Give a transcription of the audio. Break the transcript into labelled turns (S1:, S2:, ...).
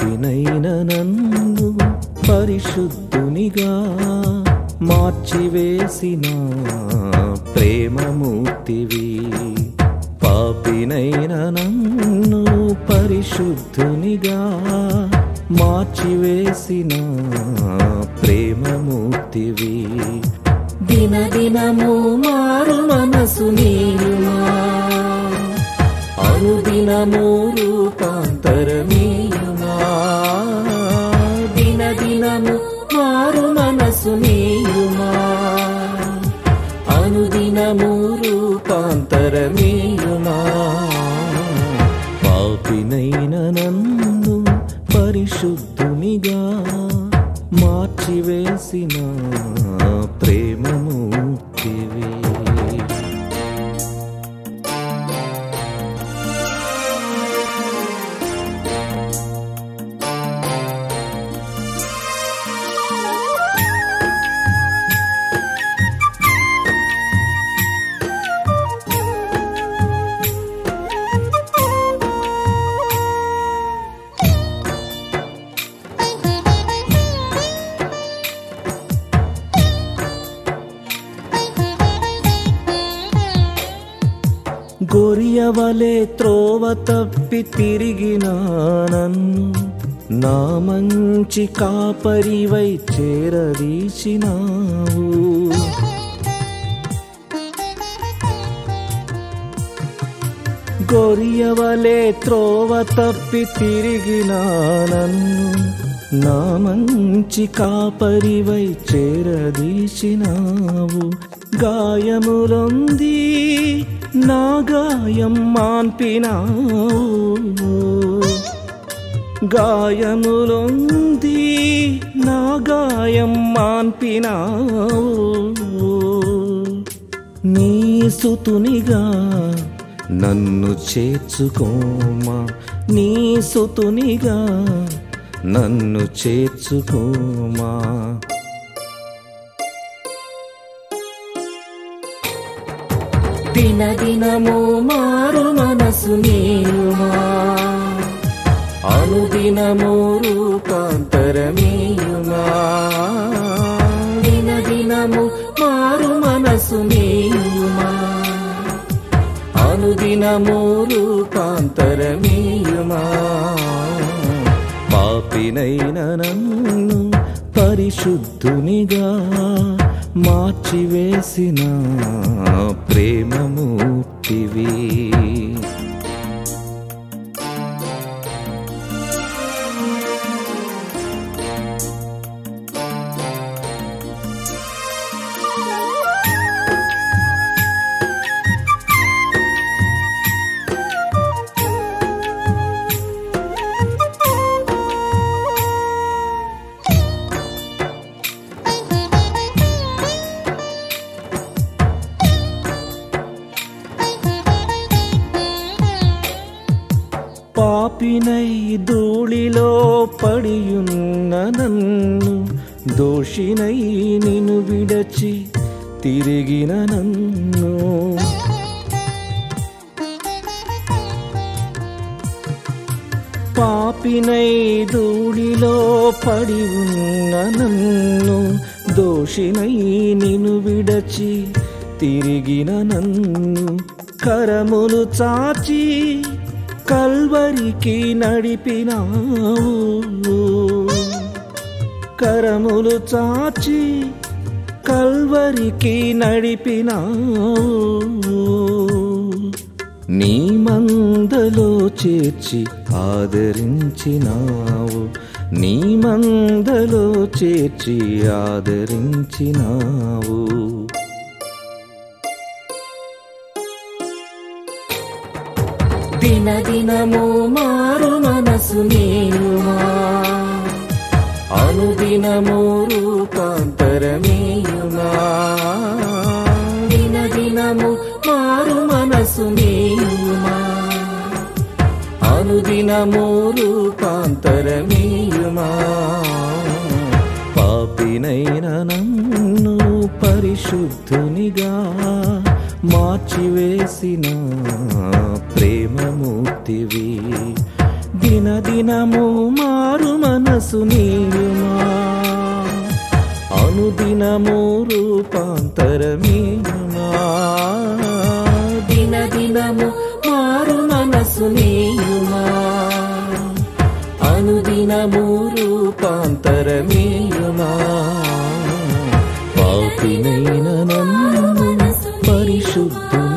S1: పాపినైన నన్ను పరిశుద్ధునిగా మార్చివేసిన ప్రేమమూర్తివి. పాపినైన నన్ను పరిశుద్ధునిగా మార్చివేసిన ప్రేమమూర్తివి.
S2: దినదినము మారు మనసు నీయుమా, అనుదినము రూపాంతరమీయుమా. దినదినము మారు మనసు నీయుమా, అనుదినము రూపాంతరమీయుమా.
S1: పాపినైన నన్ను పరిశుద్ధునిగా మార్చివేసిన ప్రేమమూర్తివి. గొరియవలే త్రోవ తప్పి తిరిగిన నన్ను నా మంచి కాపరివై చేరదీసినావు. గొరియవలే త్రోవ తప్పి తిరిగిన నన్ను నా మంచి కాపరివై చేరదీసినావు. గాయములొంది నా గాయం మాన్పినావు. గాయములొంది నా గాయం మాన్పినావు. నీ సుతునిగా నన్ను చేర్చుకోమా, నీ సుతునిగా నన్ను చేర్చుకోమా.
S2: దినదినము మారు మనసు నీయుమా, అనుదినము రూపాంతరమీయుమా. దినదినము మారు మనసు నీయుమా, అనుదినము రూపాంతరమీయుమా.
S1: పాపినైన నన్ను పరిశుద్ధునిగా మార్చివేసిన ప్రేమమూర్తివి. పాపినై ధూళిలో పడియున్న నన్ను దోషినై నిన్ను విడచి తిరిగిన నన్ను. పాపినై ధూళిలో పడి ఉన్న నన్ను దోషినై నిన్ను విడచి తిరిగిన నన్ను. కరములు చాచి కల్వరికి నడిపినావు. కరములు చాచి కల్వరికి నడిపినావు. నీ మందలో చేర్చి ఆదరించినావు. నీ మందలో చేర్చి ఆదరించినావు.
S2: దినదినము మారు మనసు నీయుమా, అనుదినము రూపాంతరమీయుమా. దినదినము మారు మనసు నీయుమా, అనుదినము రూపాంతరమీయుమా.
S1: పాపినైన నన్ను పరిశుద్ధునిగా మార్చివేసిన ప్రేమమూర్తివి. దినదినము మారు మనసు నీయుమా అనుదినము రూపాంతరమీయుమా
S2: దినదినము మారు మనసు నీయుమా
S1: అనుదినము రూపాంతరమీయుమా పాపినైన నన్ను పరిశుద్ధుని